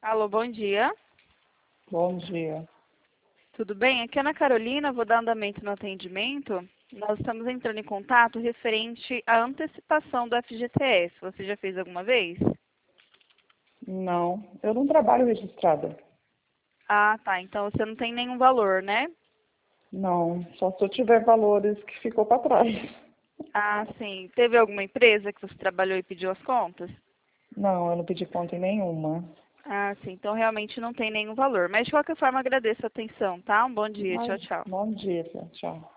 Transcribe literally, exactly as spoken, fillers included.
Alô, bom dia. Bom dia. Tudo bem? Aqui é Ana Carolina, vou dar andamento no atendimento. Nós estamos entrando em contato referente à antecipação do F G T S. Você já fez alguma vez? Não, eu não trabalho registrada. Ah, tá. Então você não tem nenhum valor, né? Não, só se eu tiver valores que ficou para trás. Ah, sim. Teve alguma empresa que você trabalhou e pediu as contas? Não, eu não pedi conta em nenhuma. Ah, sim. Então realmente não tem nenhum valor. Mas de qualquer forma agradeço a atenção, tá? Um bom dia. Ai, Tchau, tchau. bom dia, tchau.